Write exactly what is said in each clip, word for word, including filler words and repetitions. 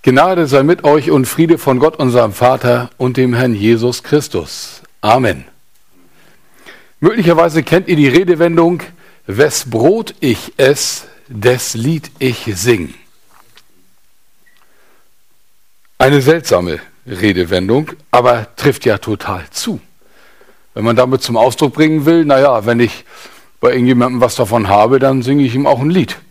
Gnade sei mit euch und Friede von Gott, unserem Vater und dem Herrn Jesus Christus. Amen. Möglicherweise kennt ihr die Redewendung, wes Brot ich ess, des Lied ich sing. Eine seltsame Redewendung, aber trifft ja total zu. Wenn man damit zum Ausdruck bringen will, naja, wenn ich bei irgendjemandem was davon habe, dann singe ich ihm auch ein Lied.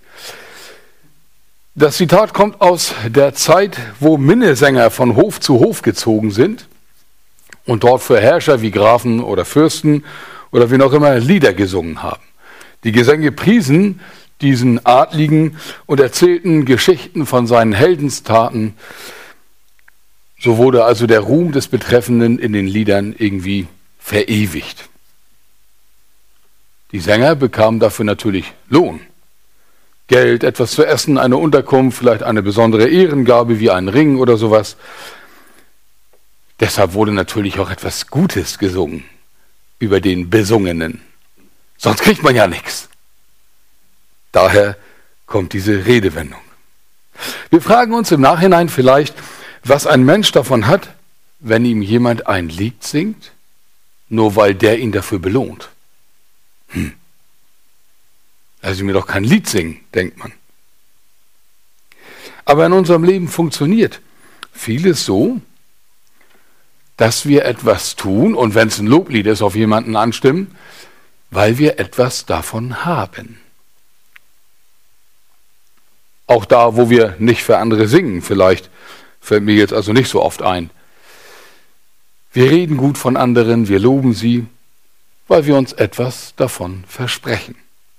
Das Zitat kommt aus der Zeit, wo Minnesänger von Hof zu Hof gezogen sind und dort für Herrscher wie Grafen oder Fürsten oder wie noch immer Lieder gesungen haben. Die Gesänge priesen diesen Adligen und erzählten Geschichten von seinen Heldenstaten. So wurde also der Ruhm des Betreffenden in den Liedern irgendwie verewigt. Die Sänger bekamen dafür natürlich Lohn. Geld, etwas zu essen, eine Unterkunft, vielleicht eine besondere Ehrengabe wie ein Ring oder sowas. Deshalb wurde natürlich auch etwas Gutes gesungen über den Besungenen. Sonst kriegt man ja nichts. Daher kommt diese Redewendung. Wir fragen uns im Nachhinein vielleicht, was ein Mensch davon hat, wenn ihm jemand ein Lied singt, nur weil der ihn dafür belohnt. Hm. Also mir doch kein Lied singen, denkt man. Aber in unserem Leben funktioniert vieles so, dass wir etwas tun, und wenn es ein Loblied ist, auf jemanden anstimmen, weil wir etwas davon haben. Auch da, wo wir nicht für andere singen, vielleicht fällt mir jetzt also nicht so oft ein. Wir reden gut von anderen, wir loben sie, weil wir uns etwas davon versprechen.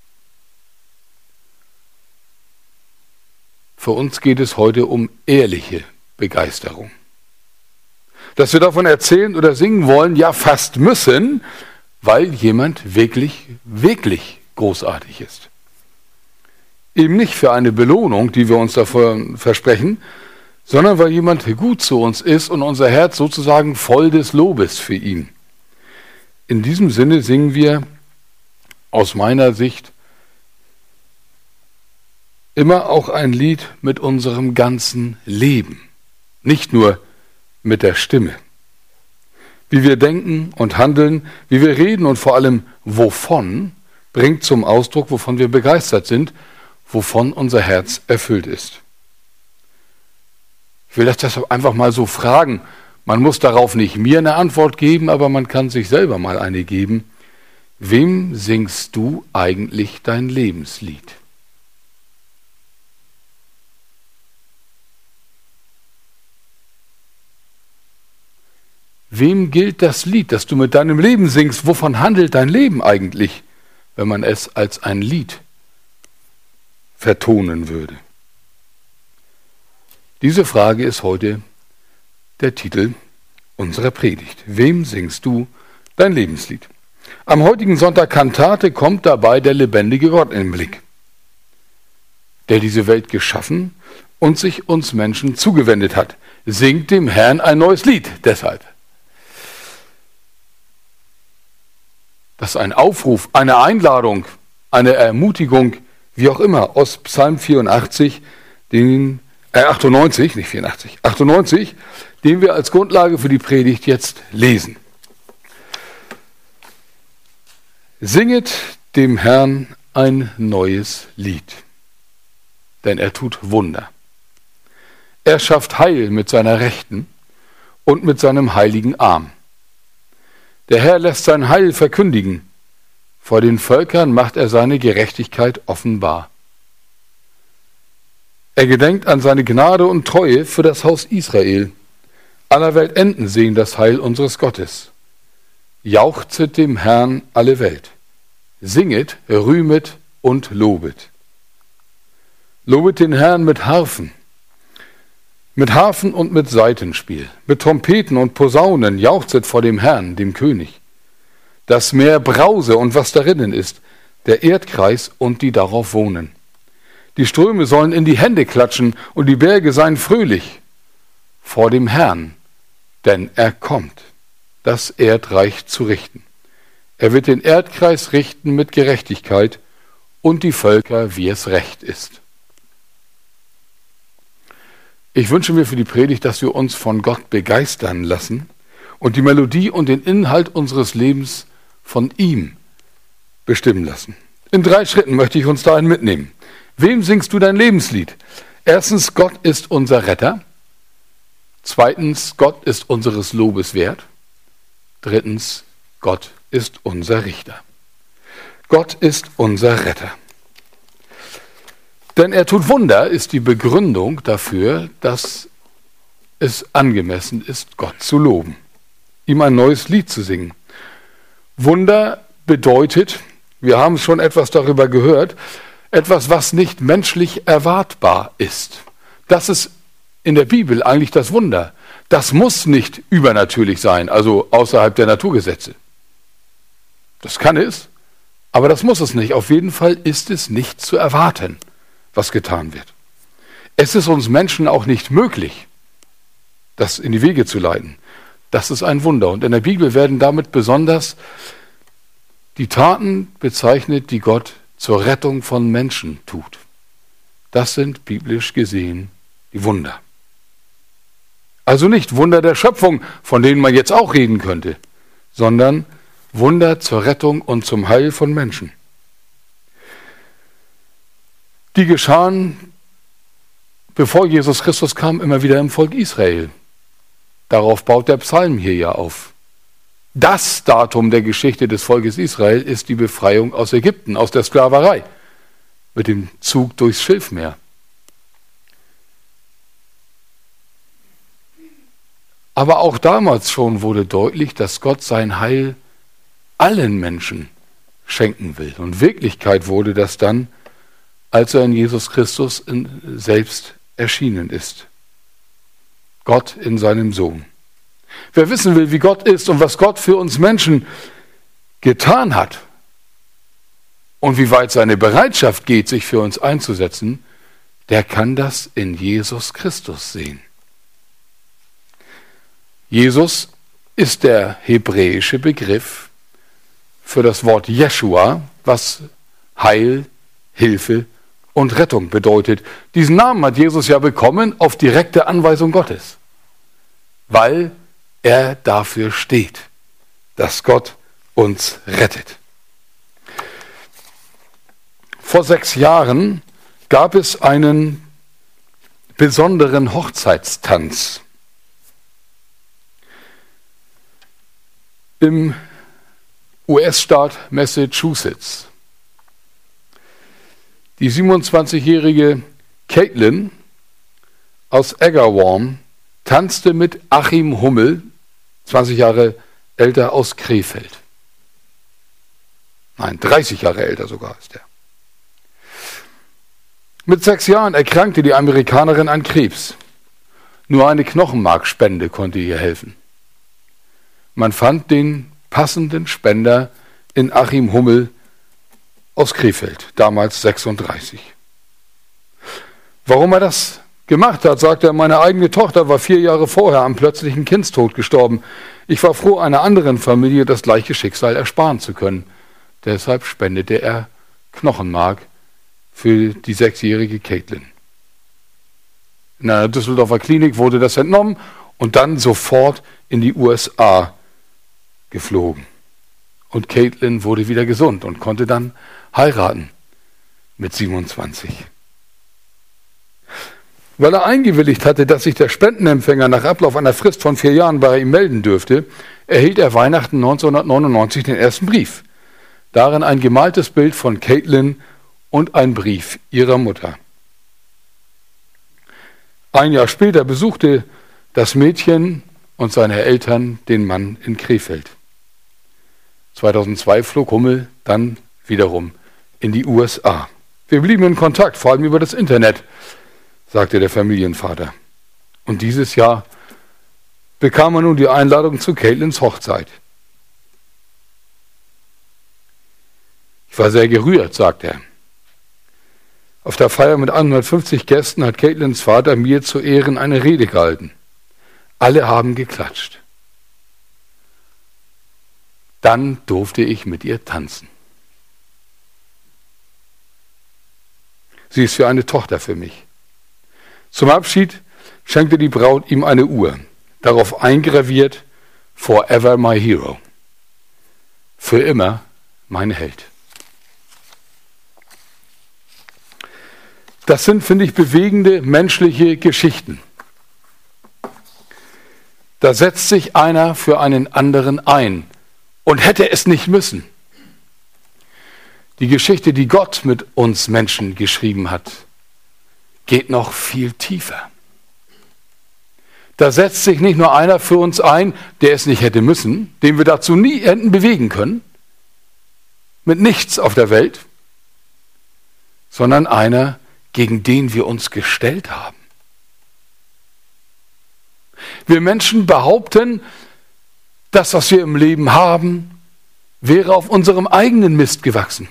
Für uns geht es heute um ehrliche Begeisterung. Dass wir davon erzählen oder singen wollen, ja fast müssen, weil jemand wirklich, wirklich großartig ist. Eben nicht für eine Belohnung, die wir uns davon versprechen, sondern weil jemand gut zu uns ist und unser Herz sozusagen voll des Lobes für ihn. In diesem Sinne singen wir aus meiner Sicht immer auch ein Lied mit unserem ganzen Leben, nicht nur mit der Stimme. Wie wir denken und handeln, wie wir reden und vor allem wovon, bringt zum Ausdruck, wovon wir begeistert sind, wovon unser Herz erfüllt ist. Ich will das deshalb einfach mal so fragen. Man muss darauf nicht mir eine Antwort geben, aber man kann sich selber mal eine geben. Wem singst du eigentlich dein Lebenslied? Wem gilt das Lied, das du mit deinem Leben singst? Wovon handelt dein Leben eigentlich, wenn man es als ein Lied vertonen würde? Diese Frage ist heute der Titel unserer Predigt. Wem singst du dein Lebenslied? Am heutigen Sonntag Kantate kommt dabei der lebendige Gott in den Blick, der diese Welt geschaffen und sich uns Menschen zugewendet hat. Singt dem Herrn ein neues Lied deshalb. Das ist ein Aufruf, eine Einladung, eine Ermutigung, wie auch immer, aus Psalm vierundachtzig, den, äh achtundneunzig, nicht vierundachtzig, achtundneunzig, den wir als Grundlage für die Predigt jetzt lesen. Singet dem Herrn ein neues Lied, denn er tut Wunder. Er schafft Heil mit seiner Rechten und mit seinem heiligen Arm. Der Herr lässt sein Heil verkündigen. Vor den Völkern macht er seine Gerechtigkeit offenbar. Er gedenkt an seine Gnade und Treue für das Haus Israel. Aller Welt Enden sehen das Heil unseres Gottes. Jauchzet dem Herrn alle Welt. Singet, rühmet und lobet. Lobet den Herrn mit Harfen. Mit Harfen und mit Saitenspiel, mit Trompeten und Posaunen jauchzet vor dem Herrn, dem König. Das Meer brause und was darinnen ist, der Erdkreis und die darauf wohnen. Die Ströme sollen in die Hände klatschen und die Berge seien fröhlich vor dem Herrn, denn er kommt, das Erdreich zu richten. Er wird den Erdkreis richten mit Gerechtigkeit und die Völker, wie es recht ist. Ich wünsche mir für die Predigt, dass wir uns von Gott begeistern lassen und die Melodie und den Inhalt unseres Lebens von ihm bestimmen lassen. In drei Schritten möchte ich uns dahin mitnehmen. Wem singst du dein Lebenslied? Erstens, Gott ist unser Retter. Zweitens, Gott ist unseres Lobes wert. Drittens, Gott ist unser Richter. Gott ist unser Retter. Denn er tut Wunder, ist die Begründung dafür, dass es angemessen ist, Gott zu loben, ihm ein neues Lied zu singen. Wunder bedeutet, wir haben schon etwas darüber gehört, etwas, was nicht menschlich erwartbar ist. Das ist in der Bibel eigentlich das Wunder. Das muss nicht übernatürlich sein, also außerhalb der Naturgesetze. Das kann es, aber das muss es nicht. Auf jeden Fall ist es nicht zu erwarten, was getan wird. Es ist uns Menschen auch nicht möglich, das in die Wege zu leiten. Das ist ein Wunder. Und in der Bibel werden damit besonders die Taten bezeichnet, die Gott zur Rettung von Menschen tut. Das sind biblisch gesehen die Wunder. Also nicht Wunder der Schöpfung, von denen man jetzt auch reden könnte, sondern Wunder zur Rettung und zum Heil von Menschen. Die geschahen, bevor Jesus Christus kam, immer wieder im Volk Israel. Darauf baut der Psalm hier ja auf. Das Datum der Geschichte des Volkes Israel ist die Befreiung aus Ägypten, aus der Sklaverei, mit dem Zug durchs Schilfmeer. Aber auch damals schon wurde deutlich, dass Gott sein Heil allen Menschen schenken will. Und Wirklichkeit wurde das dann, als er in Jesus Christus selbst erschienen ist. Gott in seinem Sohn. Wer wissen will, wie Gott ist und was Gott für uns Menschen getan hat und wie weit seine Bereitschaft geht, sich für uns einzusetzen, der kann das in Jesus Christus sehen. Jesus ist der hebräische Begriff für das Wort Jeschua, was Heil, Hilfe und Rettung bedeutet. Diesen Namen hat Jesus ja bekommen auf direkte Anweisung Gottes, weil er dafür steht, dass Gott uns rettet. Vor sechs Jahren gab es einen besonderen Hochzeitstanz im U S-Staat Massachusetts. Die siebenundzwanzigjährige Caitlin aus Agawam tanzte mit Achim Hummel, zwanzig Jahre älter, aus Krefeld. Nein, dreißig Jahre älter sogar ist er. Mit sechs Jahren erkrankte die Amerikanerin an Krebs. Nur eine Knochenmarkspende konnte ihr helfen. Man fand den passenden Spender in Achim Hummel aus Krefeld, damals sechsunddreißig. Warum er das gemacht hat, sagt er, meine eigene Tochter war vier Jahre vorher am plötzlichen Kindstod gestorben. Ich war froh, einer anderen Familie das gleiche Schicksal ersparen zu können. Deshalb spendete er Knochenmark für die sechsjährige Caitlin. In einer Düsseldorfer Klinik wurde das entnommen und dann sofort in die U S A geflogen. Und Caitlin wurde wieder gesund und konnte dann heiraten mit siebenundzwanzig. Weil er eingewilligt hatte, dass sich der Spendenempfänger nach Ablauf einer Frist von vier Jahren bei ihm melden dürfte, erhielt er Weihnachten neunzehnhundertneunundneunzig den ersten Brief. Darin ein gemaltes Bild von Caitlin und ein Brief ihrer Mutter. Ein Jahr später besuchte das Mädchen und seine Eltern den Mann in Krefeld. zweitausendzwei flog Hummel dann wiederum in die U S A. Wir blieben in Kontakt, vor allem über das Internet, sagte der Familienvater. Und dieses Jahr bekam er nun die Einladung zu Caitlins Hochzeit. Ich war sehr gerührt, sagt er. Auf der Feier mit hundertfünfzig Gästen hat Caitlins Vater mir zu Ehren eine Rede gehalten. Alle haben geklatscht. Dann durfte ich mit ihr tanzen. Sie ist wie eine Tochter für mich. Zum Abschied schenkte die Braut ihm eine Uhr, darauf eingraviert: Forever my hero. Für immer mein Held. Das sind, finde ich, bewegende menschliche Geschichten. Da setzt sich einer für einen anderen ein und hätte es nicht müssen. Die Geschichte, die Gott mit uns Menschen geschrieben hat, geht noch viel tiefer. Da setzt sich nicht nur einer für uns ein, der es nicht hätte müssen, den wir dazu nie hätten bewegen können, mit nichts auf der Welt, sondern einer, gegen den wir uns gestellt haben. Wir Menschen behaupten, das, was wir im Leben haben, wäre auf unserem eigenen Mist gewachsen.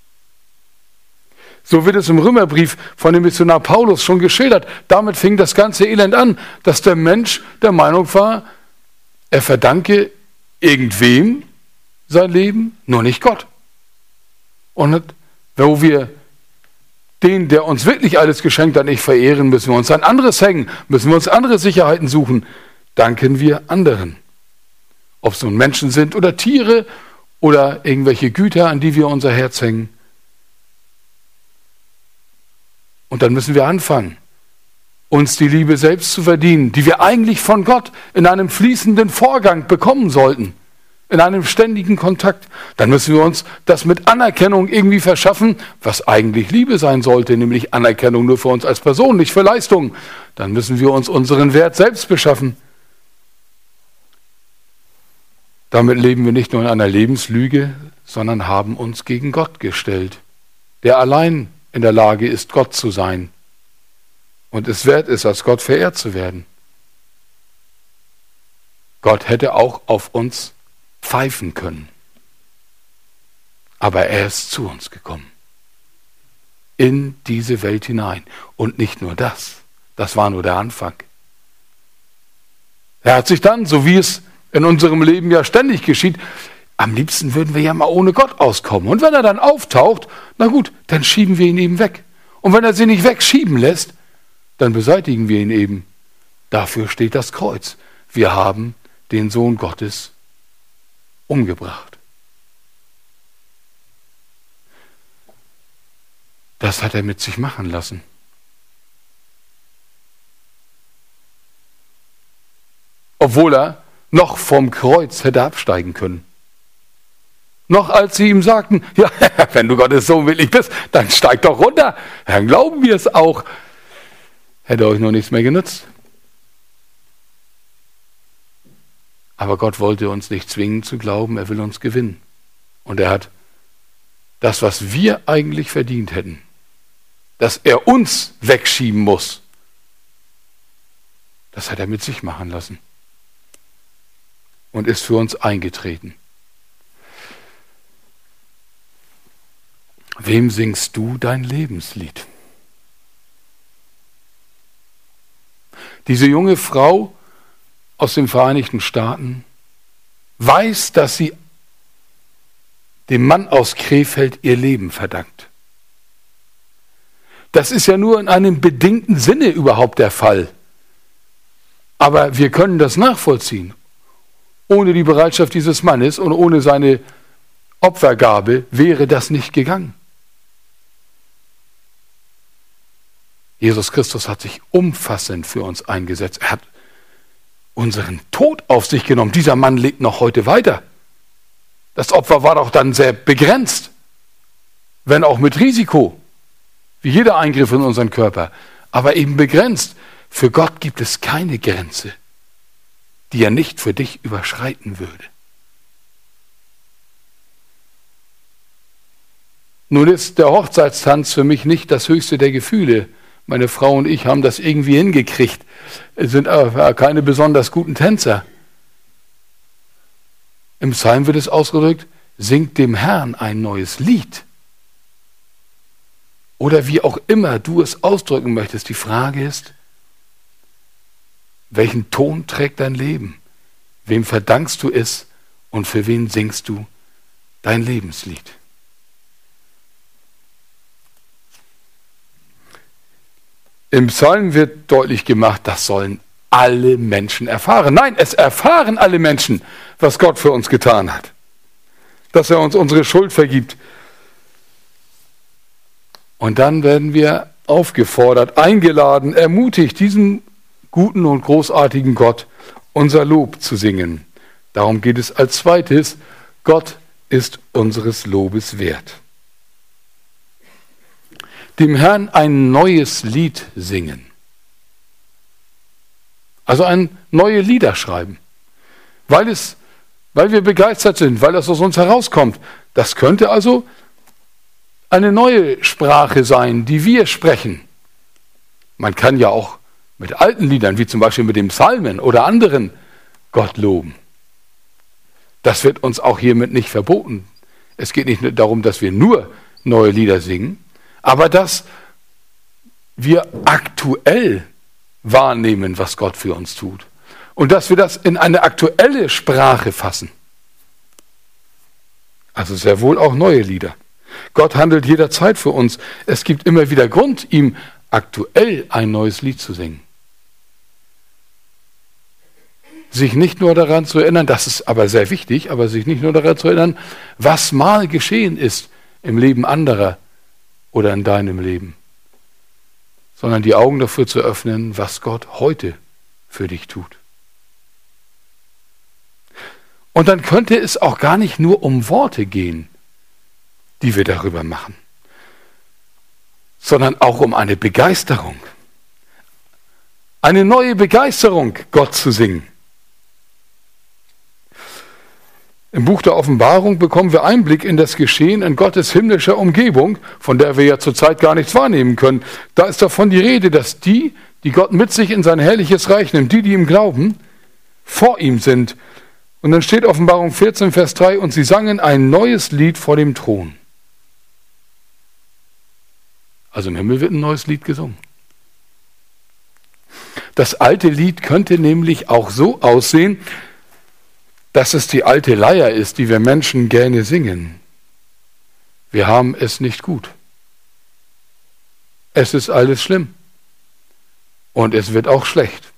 So wird es im Römerbrief von dem Missionar Paulus schon geschildert. Damit fing das ganze Elend an, dass der Mensch der Meinung war, er verdanke irgendwem sein Leben, nur nicht Gott. Und wo wir den, der uns wirklich alles geschenkt hat, nicht verehren, müssen wir uns an anderes hängen, müssen wir uns andere Sicherheiten suchen, danken wir anderen. Ob es nun Menschen sind oder Tiere oder irgendwelche Güter, an die wir unser Herz hängen. Und dann müssen wir anfangen, uns die Liebe selbst zu verdienen, die wir eigentlich von Gott in einem fließenden Vorgang bekommen sollten, in einem ständigen Kontakt. Dann müssen wir uns das mit Anerkennung irgendwie verschaffen, was eigentlich Liebe sein sollte, nämlich Anerkennung nur für uns als Person, nicht für Leistung. Dann müssen wir uns unseren Wert selbst beschaffen. Damit leben wir nicht nur in einer Lebenslüge, sondern haben uns gegen Gott gestellt, der allein in der Lage ist, Gott zu sein und es wert ist, als Gott verehrt zu werden. Gott hätte auch auf uns pfeifen können, aber er ist zu uns gekommen, in diese Welt hinein. Und nicht nur das, das war nur der Anfang. Er hat sich dann, so wie es in unserem Leben ja ständig geschieht, am liebsten würden wir ja mal ohne Gott auskommen. Und wenn er dann auftaucht, na gut, dann schieben wir ihn eben weg. Und wenn er sie nicht wegschieben lässt, dann beseitigen wir ihn eben. Dafür steht das Kreuz. Wir haben den Sohn Gottes umgebracht. Das hat er mit sich machen lassen. Obwohl er noch vom Kreuz hätte absteigen können. Noch als sie ihm sagten, ja, wenn du Gottes Sohn wirklich bist, dann steig doch runter. Dann glauben wir es auch. Hätte euch noch nichts mehr genützt. Aber Gott wollte uns nicht zwingen zu glauben, er will uns gewinnen. Und er hat das, was wir eigentlich verdient hätten, dass er uns wegschieben muss, das hat er mit sich machen lassen und ist für uns eingetreten. Wem singst du dein Lebenslied? Diese junge Frau aus den Vereinigten Staaten weiß, dass sie dem Mann aus Krefeld ihr Leben verdankt. Das ist ja nur in einem bedingten Sinne überhaupt der Fall. Aber wir können das nachvollziehen. Ohne die Bereitschaft dieses Mannes und ohne seine Opfergabe wäre das nicht gegangen. Jesus Christus hat sich umfassend für uns eingesetzt. Er hat unseren Tod auf sich genommen. Dieser Mann lebt noch heute weiter. Das Opfer war doch dann sehr begrenzt, wenn auch mit Risiko, wie jeder Eingriff in unseren Körper, aber eben begrenzt. Für Gott gibt es keine Grenze, die er nicht für dich überschreiten würde. Nun ist der Hochzeitstanz für mich nicht das höchste der Gefühle. Meine Frau und ich haben das irgendwie hingekriegt, sind aber keine besonders guten Tänzer. Im Psalm wird es ausgedrückt, singt dem Herrn ein neues Lied. Oder wie auch immer du es ausdrücken möchtest. Die Frage ist, welchen Ton trägt dein Leben? Wem verdankst du es und für wen singst du dein Im Psalm wird deutlich gemacht, das sollen alle Menschen erfahren. Nein, es erfahren alle Menschen, was Gott für uns getan hat. Dass er uns unsere Schuld vergibt. Und dann werden wir aufgefordert, eingeladen, ermutigt, diesem guten und großartigen Gott unser Lob zu singen. Darum geht es als zweites, Gott ist unseres Lobes wert. Dem Herrn ein neues Lied singen. Also ein neue Lieder schreiben. Weil es, weil wir begeistert sind, weil das aus uns herauskommt. Das könnte also eine neue Sprache sein, die wir sprechen. Man kann ja auch mit alten Liedern, wie zum Beispiel mit dem Psalmen oder anderen, Gott loben. Das wird uns auch hiermit nicht verboten. Es geht nicht darum, dass wir nur neue Lieder singen, aber dass wir aktuell wahrnehmen, was Gott für uns tut. Und dass wir das in eine aktuelle Sprache fassen. Also sehr wohl auch neue Lieder. Gott handelt jederzeit für uns. Es gibt immer wieder Grund, ihm aktuell ein neues Lied zu singen. Sich nicht nur daran zu erinnern, das ist aber sehr wichtig, aber sich nicht nur daran zu erinnern, was mal geschehen ist im Leben anderer oder in deinem Leben, sondern die Augen dafür zu öffnen, was Gott heute für dich tut. Und dann könnte es auch gar nicht nur um Worte gehen, die wir darüber machen, sondern auch um eine Begeisterung. Eine neue Begeisterung, Gott zu singen. Im Buch der Offenbarung bekommen wir Einblick in das Geschehen in Gottes himmlischer Umgebung, von der wir ja zurzeit gar nichts wahrnehmen können. Da ist davon die Rede, dass die, die Gott mit sich in sein herrliches Reich nimmt, die, die ihm glauben, vor ihm sind. Und dann steht Offenbarung vierzehn, Vers drei, und sie sangen ein neues Lied vor dem Thron. Also im Himmel wird ein neues Lied gesungen. Das alte Lied könnte nämlich auch so aussehen, dass es die alte Leier ist, die wir Menschen gerne singen. Wir haben es nicht gut. Es ist alles schlimm. Und es wird auch schlecht.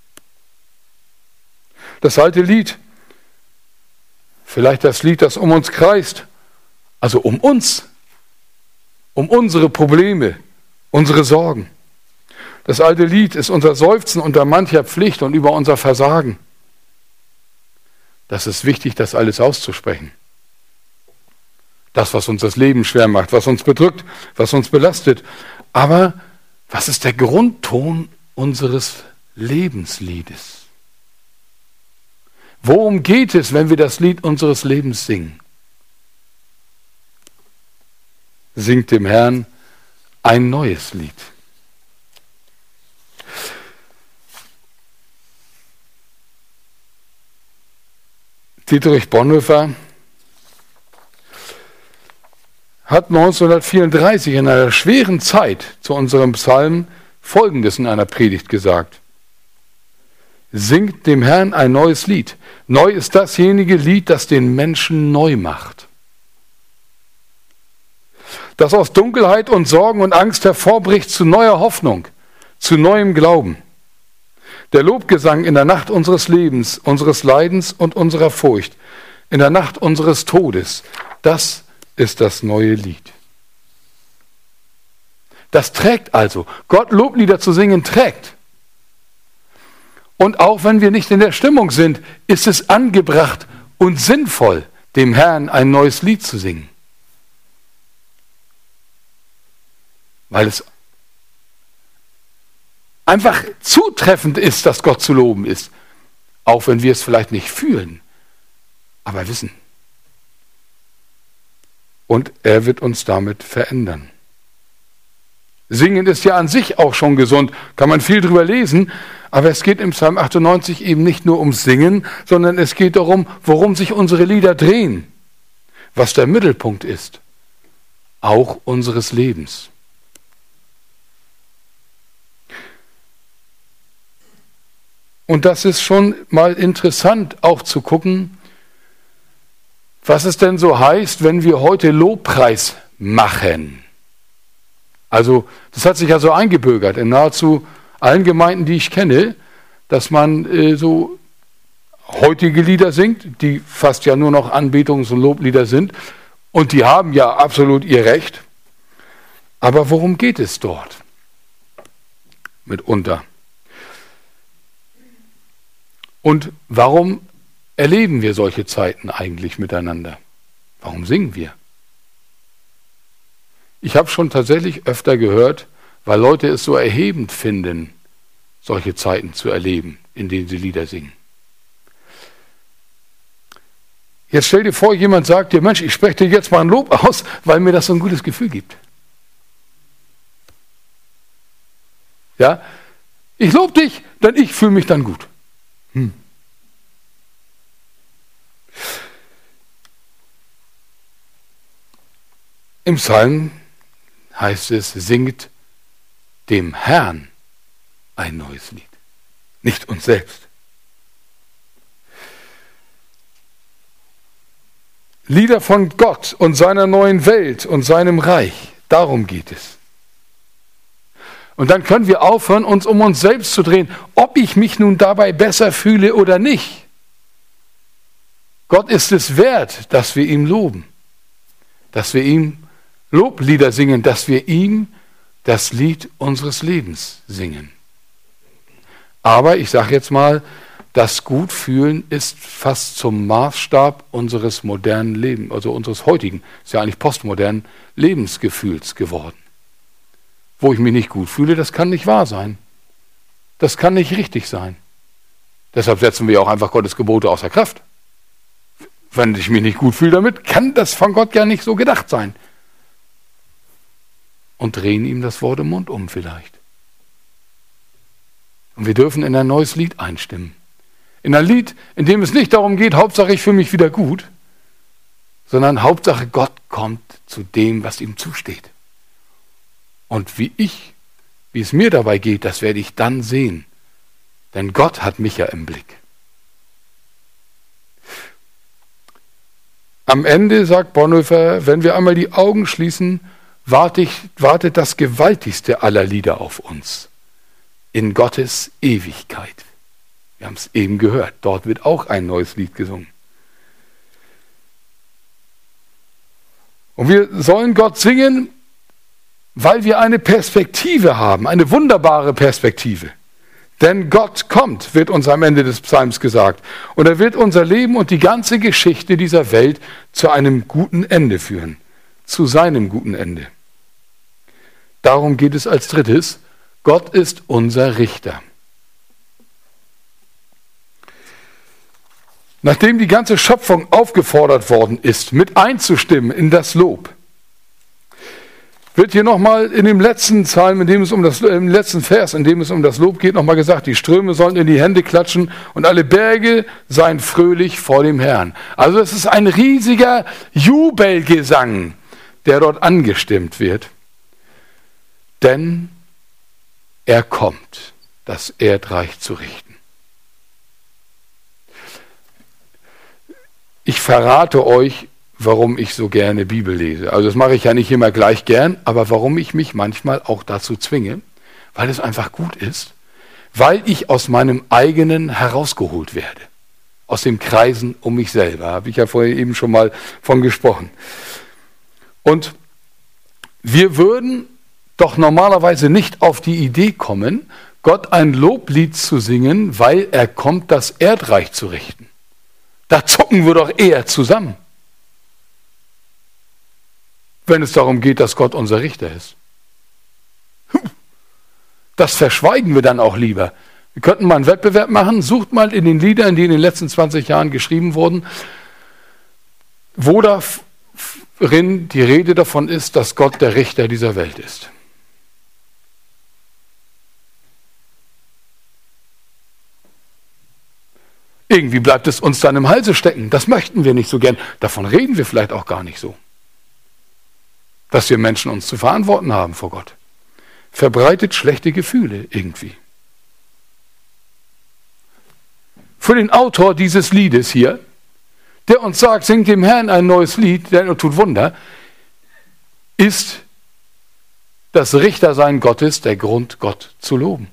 Das alte Lied, vielleicht das Lied, das um uns kreist, also um uns, um unsere Probleme, unsere Sorgen. Das alte Lied ist unser Seufzen unter mancher Pflicht und über unser Versagen. Das ist wichtig, das alles auszusprechen. Das, was uns das Leben schwer macht, was uns bedrückt, was uns belastet. Aber was ist der Grundton unseres Lebensliedes? Worum geht es, wenn wir das Lied unseres Lebens singen? Singt dem Herrn ein neues Lied. Dietrich Bonhoeffer hat neunzehnhundertvierunddreißig in einer schweren Zeit zu unserem Psalm Folgendes in einer Predigt gesagt. Singt dem Herrn ein neues Lied. Neu ist dasjenige Lied, das den Menschen neu macht. Das aus Dunkelheit und Sorgen und Angst hervorbricht zu neuer Hoffnung, zu neuem Glauben. Der Lobgesang in der Nacht unseres Lebens, unseres Leidens und unserer Furcht, in der Nacht unseres Todes, das ist das neue Lied. Das trägt also. Gott Loblieder zu singen trägt. Und auch wenn wir nicht in der Stimmung sind, ist es angebracht und sinnvoll, dem Herrn ein neues Lied zu singen. Weil es einfach zutreffend ist, dass Gott zu loben ist. Auch wenn wir es vielleicht nicht fühlen, aber wissen. Und er wird uns damit verändern. Singen ist ja an sich auch schon gesund, kann man viel drüber lesen, aber es geht im Psalm achtundneunzig eben nicht nur ums Singen, sondern es geht darum, worum sich unsere Lieder drehen, was der Mittelpunkt ist, auch unseres Lebens. Und das ist schon mal interessant, auch zu gucken, was es denn so heißt, wenn wir heute Lobpreis machen. Also das hat sich ja so eingebürgert in nahezu allen Gemeinden, die ich kenne, dass man äh, so heutige Lieder singt, die fast ja nur noch Anbetungs- und Loblieder sind. Und die haben ja absolut ihr Recht. Aber worum geht es dort? Mitunter. Und warum erleben wir solche Zeiten eigentlich miteinander? Warum singen wir? Ich habe schon tatsächlich öfter gehört, weil Leute es so erhebend finden, solche Zeiten zu erleben, in denen sie Lieder singen. Jetzt stell dir vor, jemand sagt dir, Mensch, ich spreche dir jetzt mal ein Lob aus, weil mir das so ein gutes Gefühl gibt. Ja, ich lobe dich, denn ich fühle mich dann gut. Hm. Im Psalm heißt es, singt dem Herrn ein neues Lied, nicht uns selbst. Lieder von Gott und seiner neuen Welt und seinem Reich, darum geht es. Und dann können wir aufhören, uns um uns selbst zu drehen, ob ich mich nun dabei besser fühle oder nicht. Gott ist es wert, dass wir ihm loben, dass wir ihm Loblieder singen, dass wir ihm das Lied unseres Lebens singen. Aber ich sage jetzt mal, das Gutfühlen ist fast zum Maßstab unseres modernen Lebens, also unseres heutigen, ist ja eigentlich postmodernen Lebensgefühls geworden. Wo ich mich nicht gut fühle, das kann nicht wahr sein. Das kann nicht richtig sein. Deshalb setzen wir auch einfach Gottes Gebote außer Kraft. Wenn ich mich nicht gut fühle damit, kann das von Gott ja nicht so gedacht sein. Und drehen ihm das Wort im Mund um vielleicht. Und wir dürfen in ein neues Lied einstimmen. In ein Lied, in dem es nicht darum geht, Hauptsache ich fühle mich wieder gut, sondern Hauptsache Gott kommt zu dem, was ihm zusteht. Und wie ich, wie es mir dabei geht, das werde ich dann sehen. Denn Gott hat mich ja im Blick. Am Ende, sagt Bonhoeffer, wenn wir einmal die Augen schließen, wartet, wartet das gewaltigste aller Lieder auf uns. In Gottes Ewigkeit. Wir haben es eben gehört, dort wird auch ein neues Lied gesungen. Und wir sollen Gott singen, weil wir eine Perspektive haben, eine wunderbare Perspektive. Denn Gott kommt, wird uns am Ende des Psalms gesagt. Und er wird unser Leben und die ganze Geschichte dieser Welt zu einem guten Ende führen. Zu seinem guten Ende. Darum geht es als drittes. Gott ist unser Richter. Nachdem die ganze Schöpfung aufgefordert worden ist, mit einzustimmen in das Lob, wird hier nochmal in dem letzten Psalm, in dem es um das, im letzten Vers, in dem es um das Lob geht, nochmal gesagt, die Ströme sollen in die Hände klatschen und alle Berge seien fröhlich vor dem Herrn. Also es ist ein riesiger Jubelgesang, der dort angestimmt wird. Denn er kommt, das Erdreich zu richten. Ich verrate euch, warum ich so gerne Bibel lese. Also das mache ich ja nicht immer gleich gern, aber warum ich mich manchmal auch dazu zwinge, weil es einfach gut ist, weil ich aus meinem eigenen herausgeholt werde. Aus den Kreisen um mich selber, habe ich ja vorher eben schon mal von gesprochen. Und wir würden doch normalerweise nicht auf die Idee kommen, Gott ein Loblied zu singen, weil er kommt, das Erdreich zu richten. Da zucken wir doch eher zusammen, wenn es darum geht, dass Gott unser Richter ist. Das verschweigen wir dann auch lieber. Wir könnten mal einen Wettbewerb machen, sucht mal in den Liedern, die in den letzten zwanzig Jahren geschrieben wurden, wo darin die Rede davon ist, dass Gott der Richter dieser Welt ist. Irgendwie bleibt es uns dann im Halse stecken. Das möchten wir nicht so gern. Davon reden wir vielleicht auch gar nicht so. Dass wir Menschen uns zu verantworten haben vor Gott. Verbreitet schlechte Gefühle irgendwie. Für den Autor dieses Liedes hier, der uns sagt, singt dem Herrn ein neues Lied, der tut Wunder, ist das Richtersein Gottes der Grund, Gott zu loben.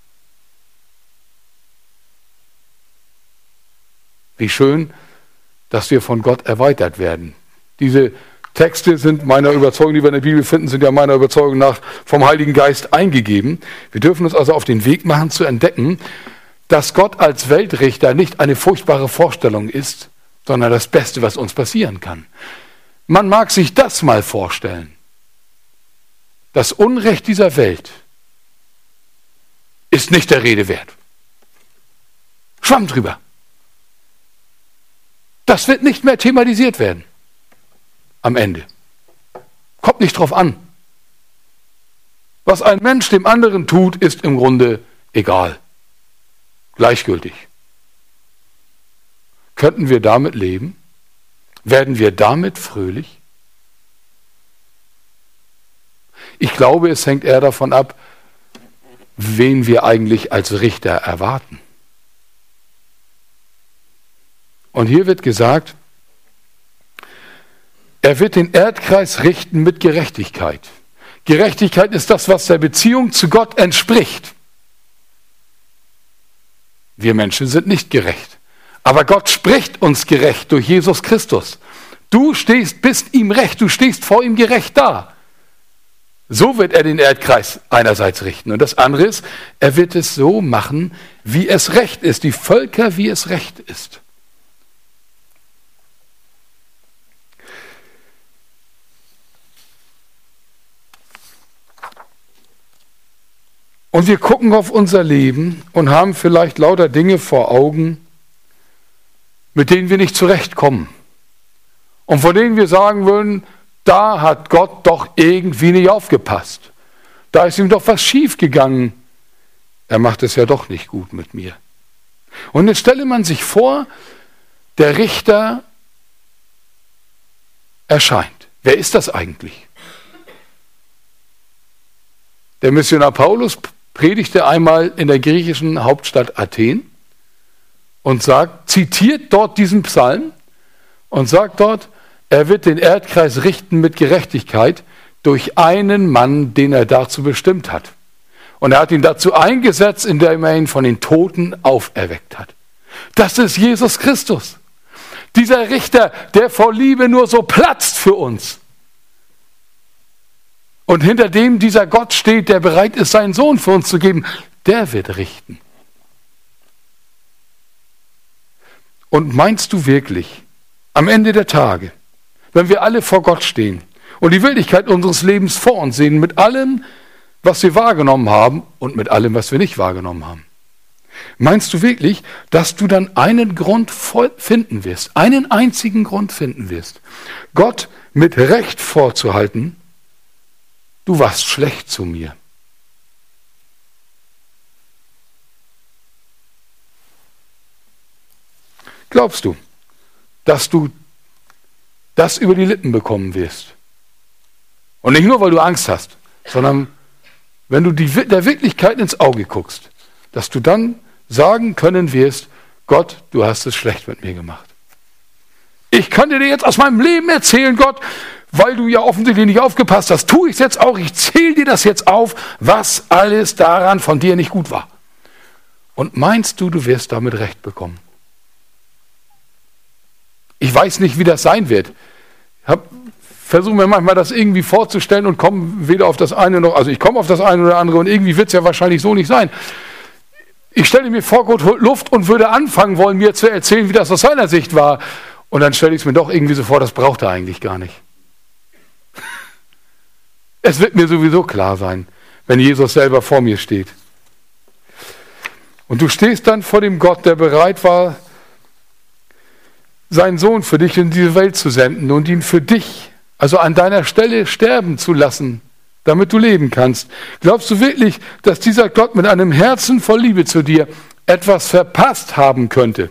Wie schön, dass wir von Gott erweitert werden. Diese Texte sind meiner Überzeugung, die wir in der Bibel finden, sind ja meiner Überzeugung nach vom Heiligen Geist eingegeben. Wir dürfen uns also auf den Weg machen, zu entdecken, dass Gott als Weltrichter nicht eine furchtbare Vorstellung ist, sondern das Beste, was uns passieren kann. Man mag sich das mal vorstellen. Das Unrecht dieser Welt ist nicht der Rede wert. Schwamm drüber. Das wird nicht mehr thematisiert werden. Am Ende. Kommt nicht drauf an. Was ein Mensch dem anderen tut, ist im Grunde egal. Gleichgültig. Könnten wir damit leben? Werden wir damit fröhlich? Ich glaube, es hängt eher davon ab, wen wir eigentlich als Richter erwarten. Und hier wird gesagt, er wird den Erdkreis richten mit Gerechtigkeit. Gerechtigkeit ist das, was der Beziehung zu Gott entspricht. Wir Menschen sind nicht gerecht. Aber Gott spricht uns gerecht durch Jesus Christus. Du stehst, bist ihm recht, du stehst vor ihm gerecht da. So wird er den Erdkreis einerseits richten. Und das andere ist, er wird es so machen, wie es recht ist. Die Völker, wie es recht ist. Und wir gucken auf unser Leben und haben vielleicht lauter Dinge vor Augen, mit denen wir nicht zurechtkommen. Und von denen wir sagen würden, da hat Gott doch irgendwie nicht aufgepasst. Da ist ihm doch was schief gegangen. Er macht es ja doch nicht gut mit mir. Und jetzt stelle man sich vor, der Richter erscheint. Wer ist das eigentlich? Der Missionar Paulus predigte einmal in der griechischen Hauptstadt Athen und sagt, zitiert dort diesen Psalm und sagt dort, er wird den Erdkreis richten mit Gerechtigkeit durch einen Mann, den er dazu bestimmt hat. Und er hat ihn dazu eingesetzt, indem er ihn von den Toten auferweckt hat. Das ist Jesus Christus. Dieser Richter, der vor Liebe nur so platzt für uns. Und hinter dem dieser Gott steht, der bereit ist, seinen Sohn für uns zu geben, der wird richten. Und meinst du wirklich, am Ende der Tage, wenn wir alle vor Gott stehen und die Wirklichkeit unseres Lebens vor uns sehen, mit allem, was wir wahrgenommen haben und mit allem, was wir nicht wahrgenommen haben, meinst du wirklich, dass du dann einen Grund finden wirst, einen einzigen Grund finden wirst, Gott mit Recht vorzuhalten, du warst schlecht zu mir? Glaubst du, dass du das über die Lippen bekommen wirst? Und nicht nur, weil du Angst hast, sondern wenn du die, der Wirklichkeit ins Auge guckst, dass du dann sagen können wirst, Gott, du hast es schlecht mit mir gemacht. Ich könnte dir jetzt aus meinem Leben erzählen, Gott, weil du ja offensichtlich nicht aufgepasst hast, tue ich es jetzt auch, ich zähle dir das jetzt auf, was alles daran von dir nicht gut war. Und meinst du, du wirst damit Recht bekommen? Ich weiß nicht, wie das sein wird. Ich versuche mir manchmal das irgendwie vorzustellen und komme weder auf das eine noch, also ich komme auf das eine oder andere und irgendwie wird es ja wahrscheinlich so nicht sein. Ich stelle mir vor, Gott holt Luft und würde anfangen wollen, mir zu erzählen, wie das aus seiner Sicht war. Und dann stelle ich es mir doch irgendwie so vor, das braucht er eigentlich gar nicht. Es wird mir sowieso klar sein, wenn Jesus selber vor mir steht. Und du stehst dann vor dem Gott, der bereit war, seinen Sohn für dich in diese Welt zu senden und ihn für dich, also an deiner Stelle sterben zu lassen, damit du leben kannst. Glaubst du wirklich, dass dieser Gott mit einem Herzen voll Liebe zu dir etwas verpasst haben könnte,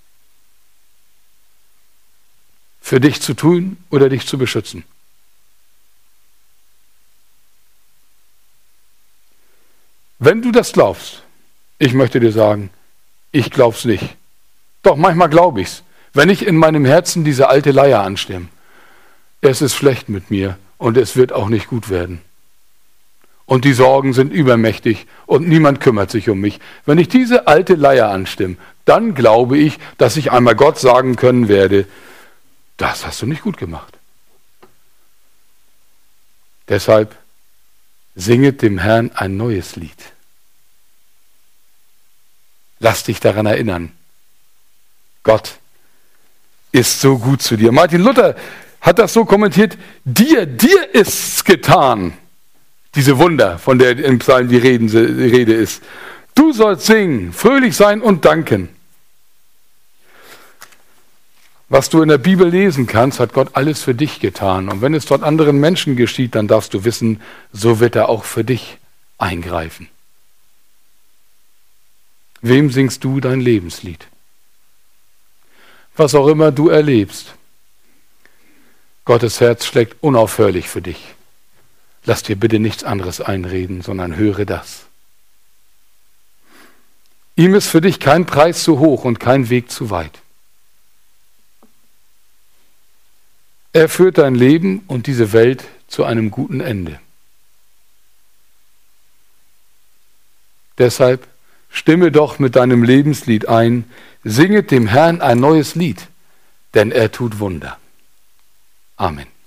für dich zu tun oder dich zu beschützen? Wenn du das glaubst, ich möchte dir sagen, ich glaub's nicht. Doch manchmal glaube ich's, wenn ich in meinem Herzen diese alte Leier anstimme. Es ist schlecht mit mir und es wird auch nicht gut werden. und die Sorgen sind übermächtig und niemand kümmert sich um mich. Wenn ich diese alte Leier anstimme, dann glaube ich, dass ich einmal Gott sagen können werde, das hast du nicht gut gemacht. Deshalb singet dem Herrn ein neues Lied. Lass dich daran erinnern, Gott ist so gut zu dir. Martin Luther hat das so kommentiert, dir, dir ist's getan. Diese Wunder, von der im Psalm die Rede ist. Du sollst singen, fröhlich sein und danken. Was du in der Bibel lesen kannst, hat Gott alles für dich getan. Und wenn es dort anderen Menschen geschieht, dann darfst du wissen, so wird er auch für dich eingreifen. Wem singst du dein Lebenslied? Was auch immer du erlebst, Gottes Herz schlägt unaufhörlich für dich. Lass dir bitte nichts anderes einreden, sondern höre das. Ihm ist für dich kein Preis zu hoch und kein Weg zu weit. Er führt dein Leben und diese Welt zu einem guten Ende. Deshalb stimme doch mit deinem Lebenslied ein, singet dem Herrn ein neues Lied, denn er tut Wunder. Amen.